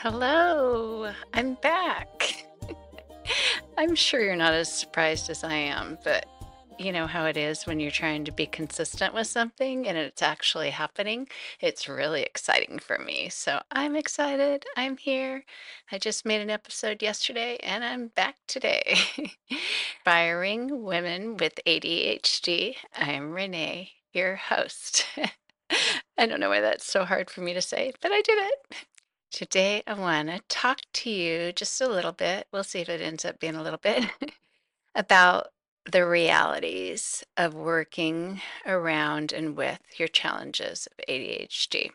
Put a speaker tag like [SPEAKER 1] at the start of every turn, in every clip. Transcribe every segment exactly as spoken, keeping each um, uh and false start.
[SPEAKER 1] Hello, I'm back. I'm sure you're not as surprised as I am, but you know how it is when you're trying to be consistent with something and it's actually happening. It's really exciting for me. So I'm excited. I'm here. I just made an episode yesterday and I'm back today. Inspiring Women with A D H D. I'm Renee, your host. I don't know why that's so hard for me to say, but I did it. Today, I want to talk to you just a little bit. We'll see if it ends up being a little bit about the realities of working around and with your challenges of A D H D.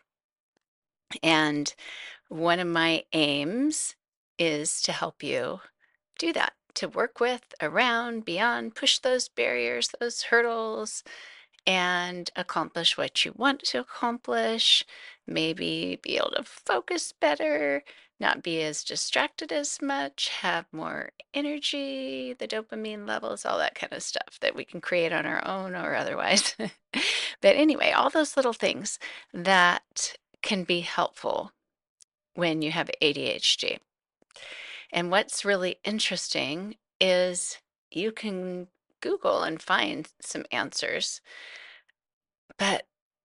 [SPEAKER 1] And one of my aims is to help you do that, to work with, around, beyond, push those barriers, those hurdles, and accomplish what you want to accomplish, maybe be able to focus better, not be as distracted as much, have more energy, the dopamine levels, all that kind of stuff that we can create on our own or otherwise. But anyway, all those little things that can be helpful when you have A D H D. And what's really interesting is you can Google and find some answers, but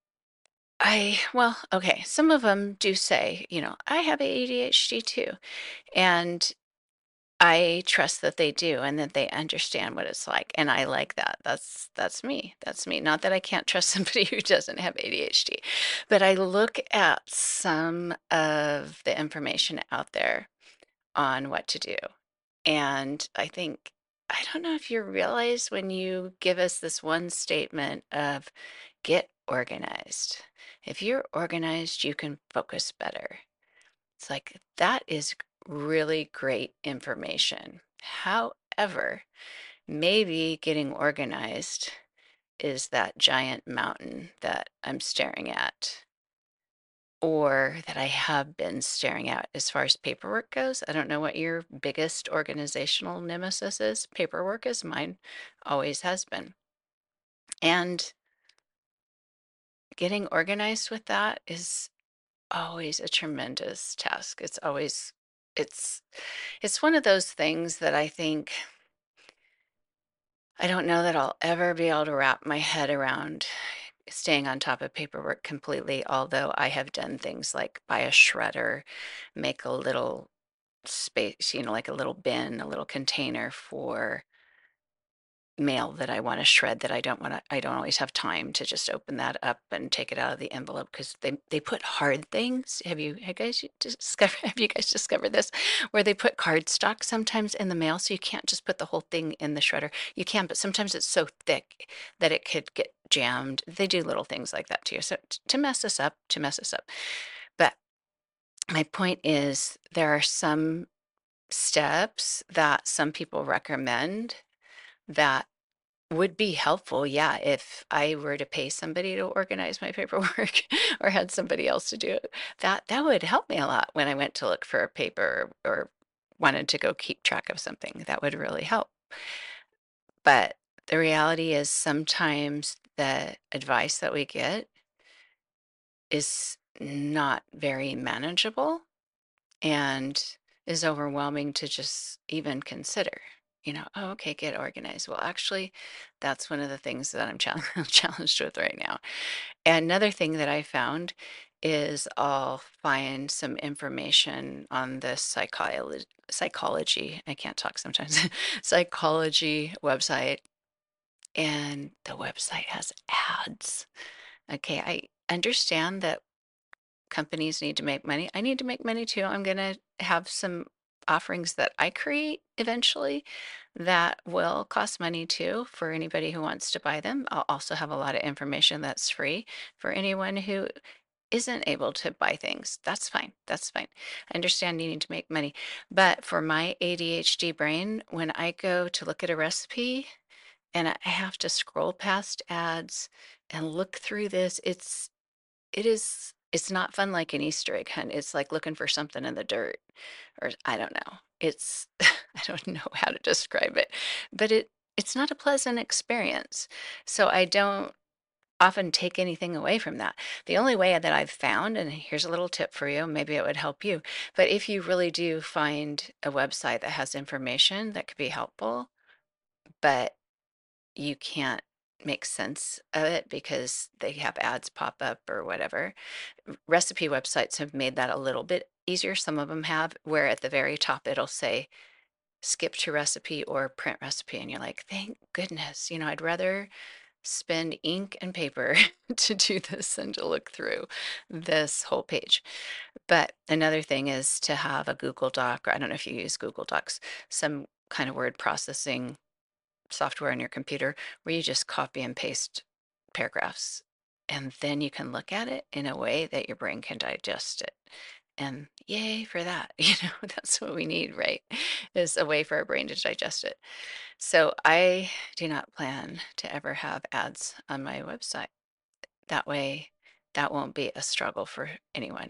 [SPEAKER 1] I, well, okay, some of them do say, you know, I have A D H D too. And I trust that they do and that they understand what it's like. And I like that. That's that's me. That's me. Not that I can't trust somebody who doesn't have A D H D, but I look at some of the information out there on what to do. And I think, I don't know if you realize when you give us this one statement of get organized. If you're organized, you can focus better. It's like that is really great information. However, maybe getting organized is that giant mountain that I'm staring at or that I have been staring at as far as paperwork goes. I don't know what your biggest organizational nemesis is. Paperwork is mine, always has been. And getting organized with that is always a tremendous task. It's always it's it's one of those things that I think I don't know that I'll ever be able to wrap my head around staying on top of paperwork completely, although I have done things like buy a shredder, make a little space, you know, like a little bin, a little container for mail that I want to shred that I don't want to I don't always have time to just open that up and take it out of the envelope because they they put hard things. Have you have you guys discovered have you guys discovered this? Where they put cardstock sometimes in the mail so you can't just put the whole thing in the shredder. You can, but sometimes it's so thick that it could get jammed. They do little things like that too. So t- to mess us up, to mess us up. But my point is there are some steps that some people recommend that would be helpful, yeah, if I were to pay somebody to organize my paperwork or had somebody else to do it. That that would help me a lot when I went to look for a paper or wanted to go keep track of something. That would really help. But the reality is sometimes the advice that we get is not very manageable and is overwhelming to just even consider. You know, oh, okay, get organized. Well, actually, that's one of the things that I'm chal- challenged with right now. And another thing that I found is I'll find some information on the psychology, psychology, I can't talk sometimes, psychology website, and the website has ads. Okay, I understand that companies need to make money. I need to make money too. I'm going to have some offerings that I create eventually that will cost money too for anybody who wants to buy them. I'll also have a lot of information that's free for anyone who isn't able to buy things. That's fine. That's fine. I understand needing to make money. But for my A D H D brain, when I go to look at a recipe and I have to scroll past ads and look through this, it's it is it's not fun like an Easter egg hunt. It's like looking for something in the dirt or I don't know. It's I don't know how to describe it, but it it's not a pleasant experience. So I don't often take anything away from that. The only way that I've found, and here's a little tip for you, maybe it would help you, but if you really do find a website that has information that could be helpful, but you can't make sense of it because they have ads pop up or whatever. r- Recipe websites have made that a little bit easier. Some of them have, where at the very top it'll say skip to recipe or print recipe. And you're like, thank goodness, you know, I'd rather spend ink and paper to do this than to look through this whole page. But another thing is to have a Google Doc, or I don't know if you use Google Docs, some kind of word processing software on your computer where you just copy and paste paragraphs, and then you can look at it in a way that your brain can digest it. And yay for that. You know, that's what we need, right? Is a way for our brain to digest it. So I do not plan to ever have ads on my website. That way, that won't be a struggle for anyone.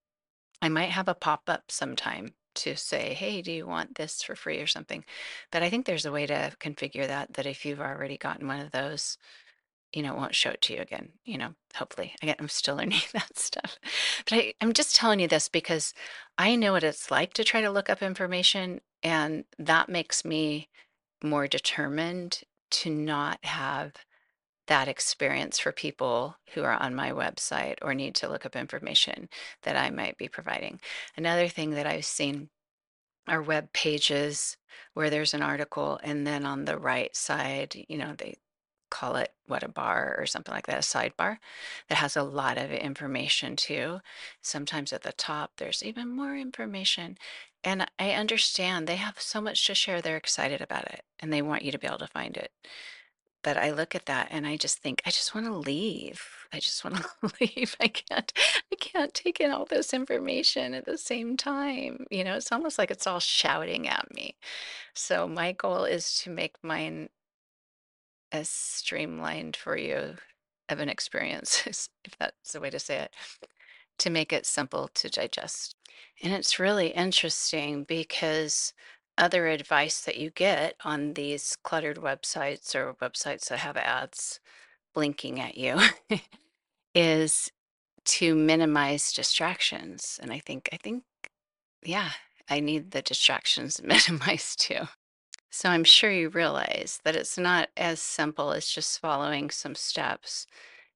[SPEAKER 1] I might have a pop-up sometime to say, hey, do you want this for free or something? But I think there's a way to configure that, that if you've already gotten one of those, you know, it won't show it to you again, you know, hopefully. Again, I'm still learning that stuff. But I, I'm just telling you this because I know what it's like to try to look up information, and that makes me more determined to not have that experience for people who are on my website or need to look up information that I might be providing. Another thing that I've seen are web pages where there's an article, and then on the right side, you know, they call it what, a bar or something like that, a sidebar that has a lot of information too. Sometimes at the top, there's even more information. And I understand they have so much to share. They're excited about it and they want you to be able to find it. But I look at that and I just think, I just want to leave. I just want to leave. I can't, I can't take in all this information at the same time. You know, it's almost like it's all shouting at me. So my goal is to make mine as streamlined for you of an experience, if that's the way to say it, to make it simple to digest. And it's really interesting because other advice that you get on these cluttered websites or websites that have ads blinking at you is to minimize distractions. And I think, I think, yeah, I need the distractions minimized too. So I'm sure you realize that it's not as simple as just following some steps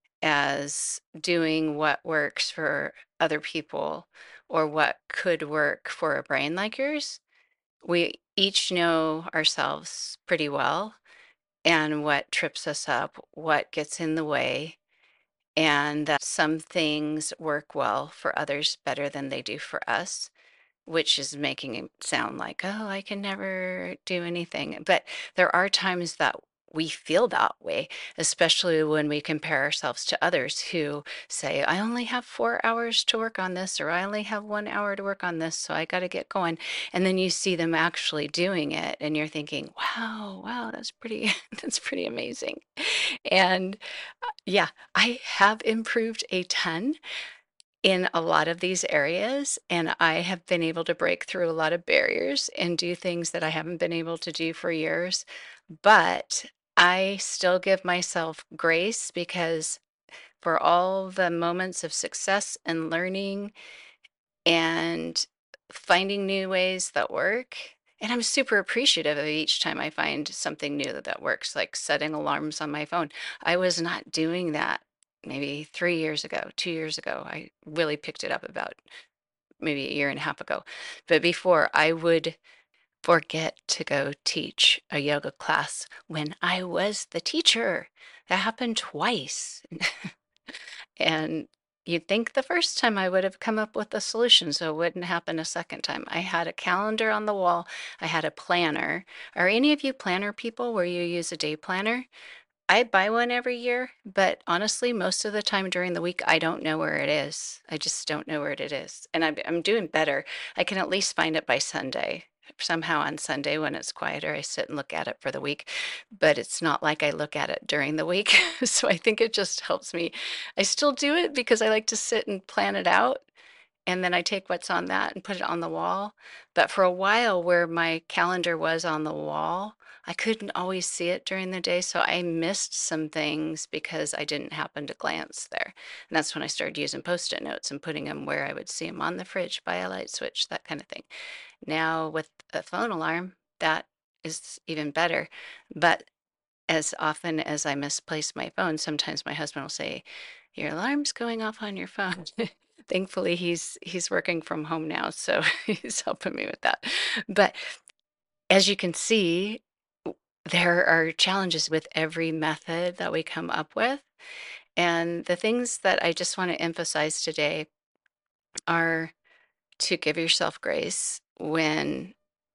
[SPEAKER 1] as doing what works for other people or what could work for a brain like yours. We each know ourselves pretty well and what trips us up, what gets in the way, and that some things work well for others better than they do for us, which is making it sound like, oh, I can never do anything. But there are times that we feel that way, especially when we compare ourselves to others who say, I only have four hours to work on this, or I only have one hour to work on this, so I got to get going. And then you see them actually doing it, and you're thinking, wow, wow, that's pretty, that's pretty amazing. And uh, yeah, I have improved a ton in a lot of these areas, and I have been able to break through a lot of barriers and do things that I haven't been able to do for years. But I still give myself grace because for all the moments of success and learning and finding new ways that work, and I'm super appreciative of each time I find something new that, that works, like setting alarms on my phone. I was not doing that maybe three years ago, two years ago. I really picked it up about maybe a year and a half ago. But before, I would forget to go teach a yoga class when I was the teacher. That happened twice. And you'd think the first time I would have come up with a solution so it wouldn't happen a second time. I had a calendar on the wall, I had a planner. Are any of you planner people where you use a day planner? I buy one every year, but honestly, most of the time during the week, I don't know where it is. I just don't know where it is. And I'm, I'm doing better. I can at least find it by Sunday. Somehow on Sunday when it's quieter, I sit and look at it for the week, but it's not like I look at it during the week. So I think it just helps me. I still do it because I like to sit and plan it out. and then I take what's on that and put it on the wall. But for a while, where my calendar was on the wall, I couldn't always see it during the day, so I missed some things because I didn't happen to glance there. And that's when I started using Post-it notes and putting them where I would see them on the fridge, by a light switch, that kind of thing. Now with a phone alarm, that is even better. But as often as I misplace my phone, sometimes my husband will say, "Your alarm's going off on your phone." Thankfully, he's he's working from home now, so he's helping me with that. But as you can see, w- there are challenges with every method that we come up with. And the things that I just want to emphasize today are to give yourself grace when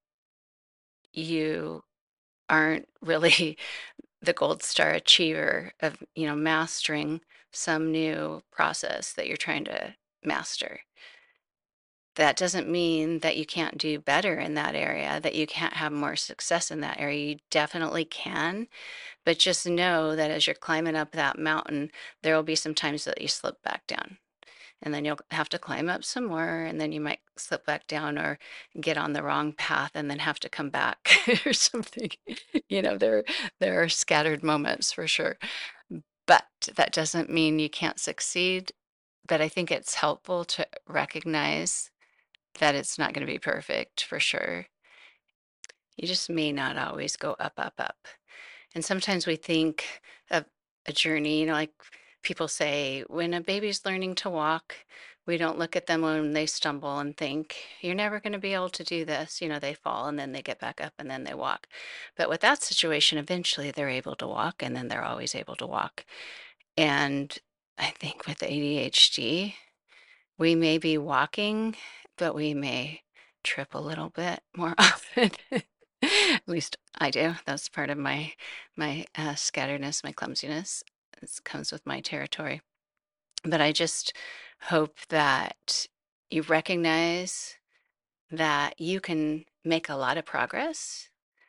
[SPEAKER 1] you aren't really the gold star achiever of, you know, mastering some new process that you're trying to master. That doesn't mean that you can't do better in that area, that you can't have more success in that area. You definitely can, but just know that as you're climbing up that mountain, there will be some times that you slip back down. And then you'll have to climb up some more, and then you might slip back down or get on the wrong path and then have to come back or something. You know, there there are scattered moments for sure. But that doesn't mean you can't succeed. But I think it's helpful to recognize that it's not going to be perfect for sure. You just may not always go up, up, up. And sometimes we think of a journey, you know, like people say, when a baby's learning to walk, we don't look at them when they stumble and think, you're never going to be able to do this. You know, they fall and then they get back up and then they walk. But with that situation, eventually they're able to walk and then they're always able to walk. And I think with A D H D, we may be walking, but we may trip a little bit more often. At least I do. That's part of my my uh, scatteredness, my clumsiness. It comes with my territory. But I just hope that you recognize that you can make a lot of progress,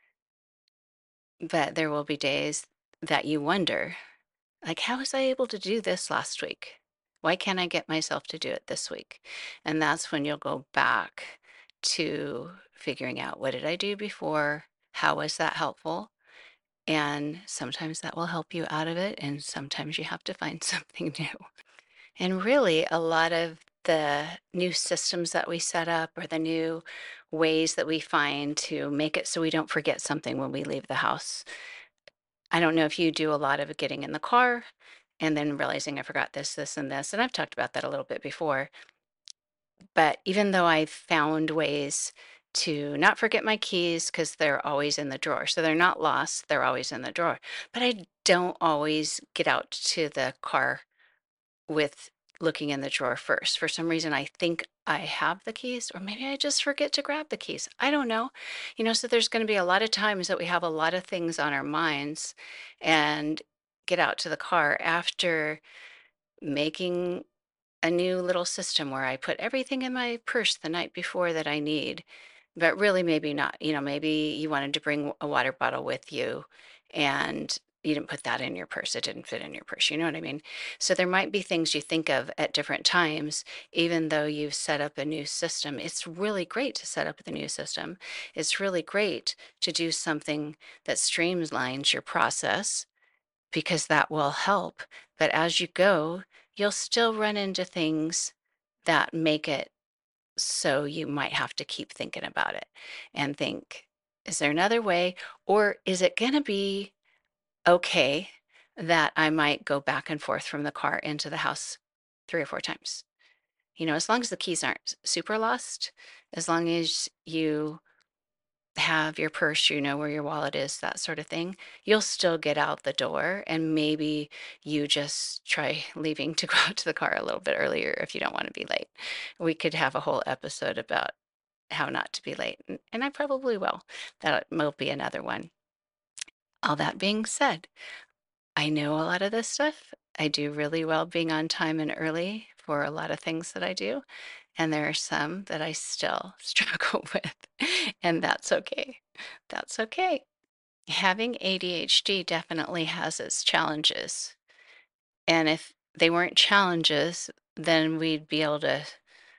[SPEAKER 1] but there will be days that you wonder, like, how was I able to do this last week? Why can't I get myself to do it this week? And that's when you'll go back to figuring out, what did I do before? How was that helpful? And sometimes that will help you out of it, and sometimes you have to find something new. And really, a lot of the new systems that we set up, or the new ways that we find to make it so we don't forget something when we leave the house. I don't know if you do a lot of getting in the car and then realizing I forgot this, this, and this. And I've talked about that a little bit before. But even though I've found ways to not forget my keys because they're always in the drawer. So they're not lost, they're always in the drawer. But I don't always get out to the car with looking in the drawer first. For some reason, I think I have the keys, or maybe I just forget to grab the keys. I don't know. You know, so there's going to be a lot of times that we have a lot of things on our minds and get out to the car after making a new little system where I put everything in my purse the night before that I need, but really maybe not. You know, maybe you wanted to bring a water bottle with you and you didn't put that in your purse. It didn't fit in your purse. You know what I mean? So there might be things you think of at different times, even though you've set up a new system. It's really great to set up the new system. It's really great to do something that streamlines your process because that will help. But as you go, you'll still run into things that make it so you might have to keep thinking about it and think, is there another way? Or is it going to be okay that I might go back and forth from the car into the house three or four times? You know, as long as the keys aren't super lost, as long as you have your purse, you know where your wallet is, that sort of thing, you'll still get out the door. And maybe you just try leaving to go out to the car a little bit earlier if you don't want to be late. We could have a whole episode about how not to be late, and, and I probably will. That will be another one. All that being said, I know a lot of this stuff. I do really well being on time and early for a lot of things that I do. And there are some that I still struggle with, and that's okay. That's okay. Having A D H D definitely has its challenges. And if they weren't challenges, then we'd be able to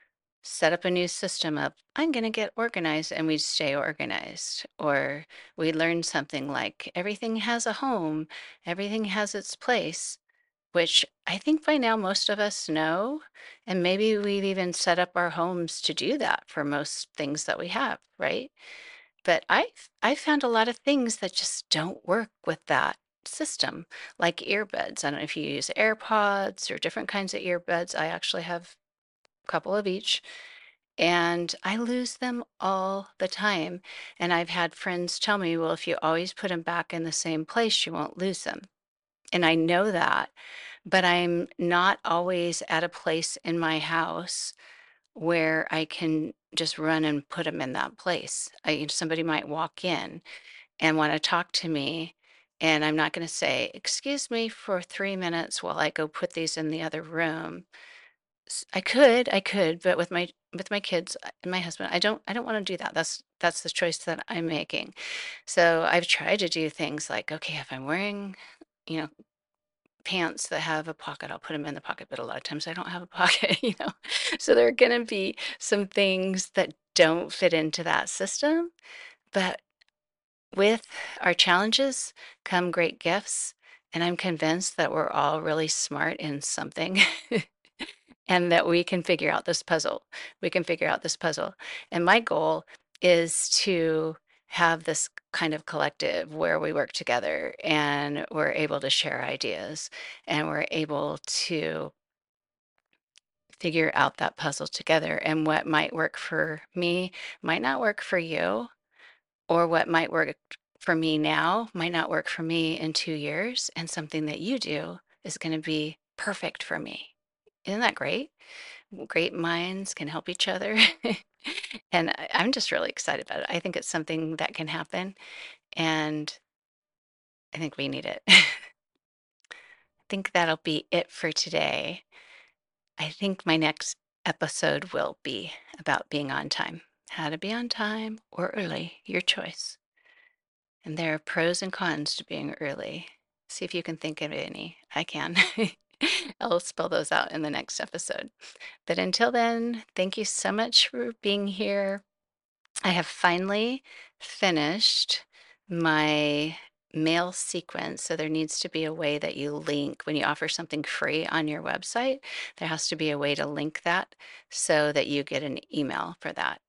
[SPEAKER 1] set up a new system of, I'm going to get organized, and we'd stay organized. Or we learned something like everything has a home, everything has its place, which I think by now most of us know. And maybe we've even set up our homes to do that for most things that we have, right? But I've I found a lot of things that just don't work with that system, like earbuds. I don't know if you use AirPods or different kinds of earbuds. I actually have a couple of each, and I lose them all the time. And I've had friends tell me, well, if you always put them back in the same place, you won't lose them. And I know that, but I'm not always at a place in my house where I can just run and put them in that place. I, somebody might walk in and want to talk to me, and I'm not going to say, "Excuse me for three minutes while I go put these in the other room." S- I could, I could, but with my with my kids uh, and my husband, I don't I don't want to do that. That's that's the choice that I'm making. So I've tried to do things like, okay, if I'm wearing, you know, pants that have a pocket, I'll put them in the pocket, but a lot of times I don't have a pocket, you know. So there are going to be some things that don't fit into that system, but with our challenges come great gifts, and I'm convinced that we're all really smart in something and that we can figure out this puzzle. We can figure out this puzzle. And my goal is to have this kind of collective where we work together and we're able to share ideas and we're able to figure out that puzzle together. And what might work for me might not work for you, or what might work for me now might not work for me in two years. And something that you do is going to be perfect for me. Isn't that great? Great minds can help each other. And I, I'm just really excited about it. I think it's something that can happen, and I think we need it. I think that'll be it for today. I think my next episode will be about being on time. How to be on time or early, your choice. And there are pros and cons to being early. See if you can think of any. I can. I'll spell those out in the next episode. But until then, thank you so much for being here. I have finally finished my mail sequence. So there needs to be a way that you link when you offer something free on your website. There has to be a way to link that so that you get an email for that.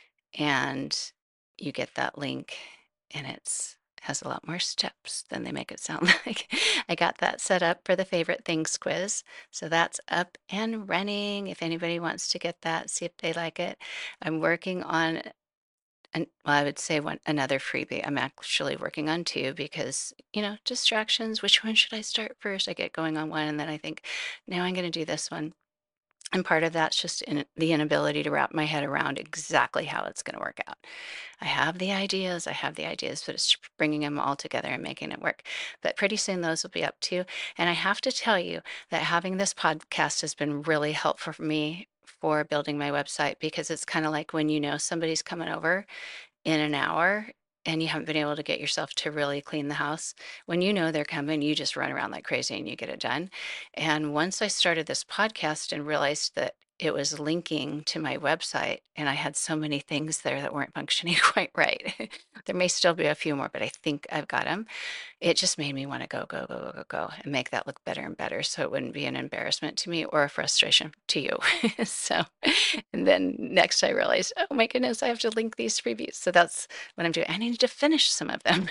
[SPEAKER 1] And you get that link, and it's has a lot more steps than they make it sound like. I got that set up for the favorite things quiz. So that's up and running. If anybody wants to get that, see if they like it. I'm working on and well, I would say one another freebie. I'm actually working on two because, you know, distractions. Which one should I start first? I get going on one and then I think, now I'm going to do this one. And part of that's just in the inability to wrap my head around exactly how it's going to work out. I have the ideas, I have the ideas, but it's bringing them all together and making it work. But pretty soon those will be up too. And I have to tell you that having this podcast has been really helpful for me for building my website, because it's kind of like when you know somebody's coming over in an hour and you haven't been able to get yourself to really clean the house. When you know they're coming, you just run around like crazy and you get it done. And once I started this podcast and realized that it was linking to my website, and I had so many things there that weren't functioning quite right. There may still be a few more, but I think I've got them. It just made me want to go, go, go, go, go, go, and make that look better and better so it wouldn't be an embarrassment to me or a frustration to you. So, and then next I realized, oh my goodness, I have to link these freebies. So that's what I'm doing. I need to finish some of them.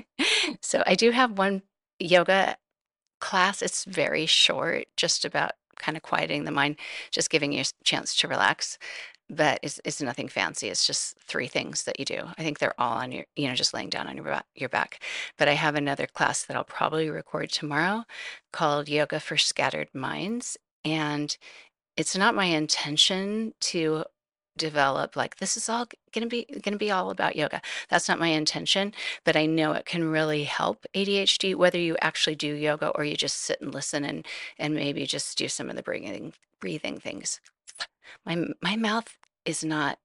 [SPEAKER 1] So I do have one yoga class. It's very short, just about kind of quieting the mind, just giving you a chance to relax. But it's, it's nothing fancy. It's just three things that you do. I think they're all on your, you know, just laying down on your back, your back. But I have another class that I'll probably record tomorrow called Yoga for Scattered Minds. And it's not my intention to develop like this is all going to be going to be all about yoga. That's not my intention, but I know it can really help A D H D, whether you actually do yoga or you just sit and listen and and maybe just do some of the breathing breathing things. My my mouth is not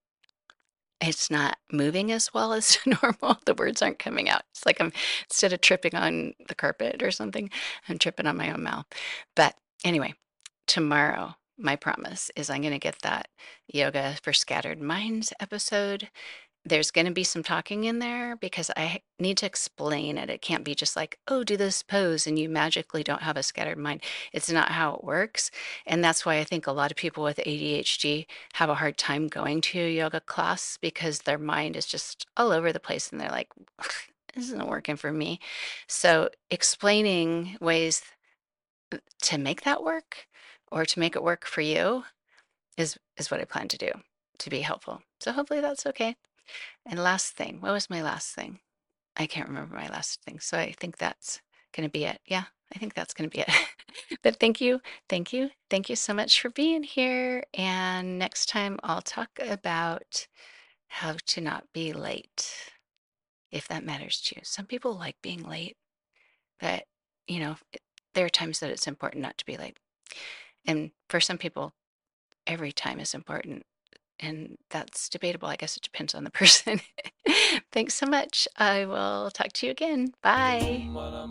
[SPEAKER 1] it's not moving as well as normal. The words aren't coming out. It's like I'm, instead of tripping on the carpet or something, I'm tripping on my own mouth. But anyway, tomorrow my promise is I'm going to get that Yoga for Scattered Minds episode. There's going to be some talking in there because I need to explain it. It can't be just like, oh, do this pose and you magically don't have a scattered mind. It's not how it works. And that's why I think a lot of people with A D H D have a hard time going to a yoga class because their mind is just all over the place and they're like, this isn't working for me. So explaining ways to make that work or to make it work for you is is what I plan to do to be helpful. So hopefully that's okay. And last thing, what was my last thing? I can't remember my last thing. So I think that's going to be it. Yeah, I think that's going to be it. But thank you, thank you, thank you so much for being here. And next time I'll talk about how to not be late, if that matters to you. Some people like being late, but you know, it, there are times that it's important not to be late. And for some people, every time is important. And that's debatable. I guess it depends on the person. Thanks so much. I will talk to you again. Bye.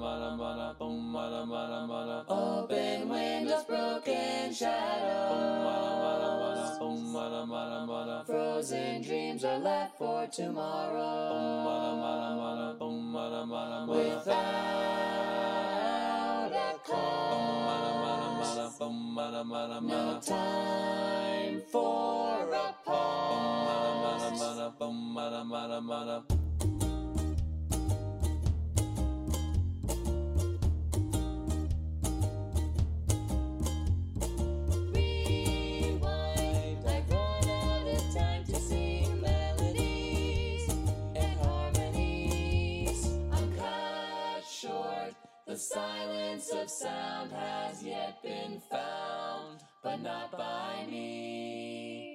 [SPEAKER 2] Open windows, broken shadows. Frozen dreams are left for tomorrow. Without a cause, no time for a pause. Rewind, I've run out of time to sing melodies and harmonies. I'm cut short, the silence of sound has yet been found, but not by me.